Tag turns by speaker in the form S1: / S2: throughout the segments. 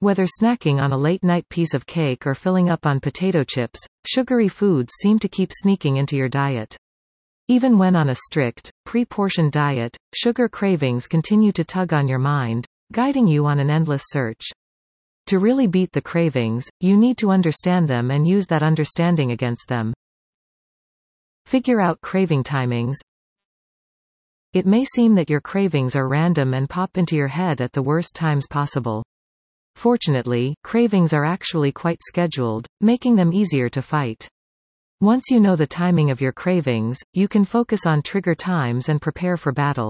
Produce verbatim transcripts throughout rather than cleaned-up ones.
S1: Whether snacking on a late-night piece of cake or filling up on potato chips, sugary foods seem to keep sneaking into your diet. Even when on a strict, pre-portioned diet, sugar cravings continue to tug on your mind, guiding you on an endless search. To really beat the cravings, you need to understand them and use that understanding against them. Figure out craving timings. It may seem that your cravings are random and pop into your head at the worst times possible. Fortunately, cravings are actually quite scheduled, making them easier to fight. Once you know the timing of your cravings, you can focus on trigger times and prepare for battle.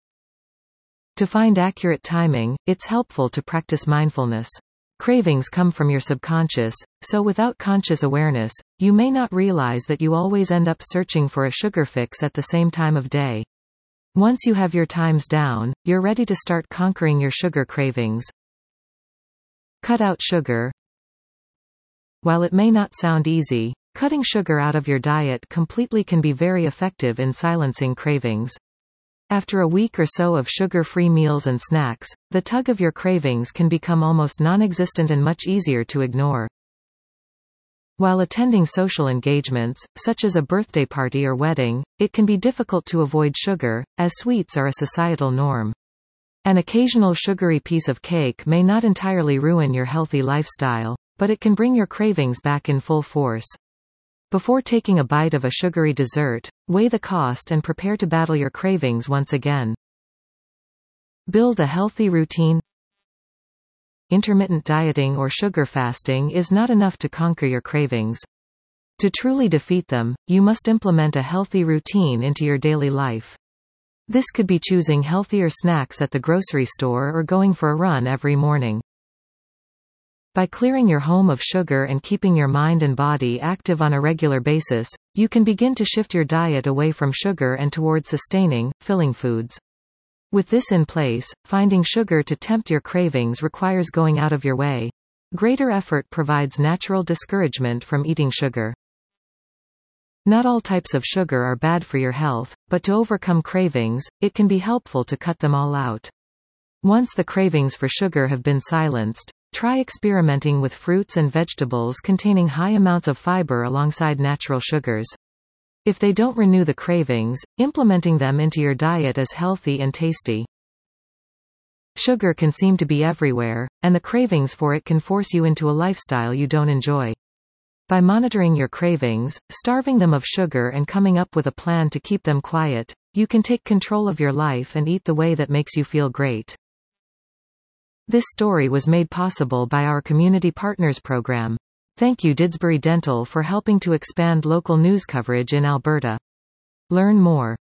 S1: To find accurate timing, it's helpful to practice mindfulness. Cravings come from your subconscious, so without conscious awareness, you may not realize that you always end up searching for a sugar fix at the same time of day. Once you have your times down, you're ready to start conquering your sugar cravings. Cut out sugar. While it may not sound easy, cutting sugar out of your diet completely can be very effective in silencing cravings. After a week or so of sugar-free meals and snacks, the tug of your cravings can become almost non-existent and much easier to ignore. While attending social engagements, such as a birthday party or wedding, it can be difficult to avoid sugar, as sweets are a societal norm. An occasional sugary piece of cake may not entirely ruin your healthy lifestyle, but it can bring your cravings back in full force. Before taking a bite of a sugary dessert, weigh the cost and prepare to battle your cravings once again. Build a healthy routine. Intermittent dieting or sugar fasting is not enough to conquer your cravings. To truly defeat them, you must implement a healthy routine into your daily life. This could be choosing healthier snacks at the grocery store or going for a run every morning. By clearing your home of sugar and keeping your mind and body active on a regular basis, you can begin to shift your diet away from sugar and toward sustaining, filling foods. With this in place, finding sugar to tempt your cravings requires going out of your way. Greater effort provides natural discouragement from eating sugar. Not all types of sugar are bad for your health, but to overcome cravings, it can be helpful to cut them all out. Once the cravings for sugar have been silenced, try experimenting with fruits and vegetables containing high amounts of fiber alongside natural sugars. If they don't renew the cravings, implementing them into your diet is healthy and tasty. Sugar can seem to be everywhere, and the cravings for it can force you into a lifestyle you don't enjoy. By monitoring your cravings, starving them of sugar and coming up with a plan to keep them quiet, you can take control of your life and eat the way that makes you feel great. This story was made possible by our Community Partners program. Thank you Didsbury Dental for helping to expand local news coverage in Alberta. Learn more.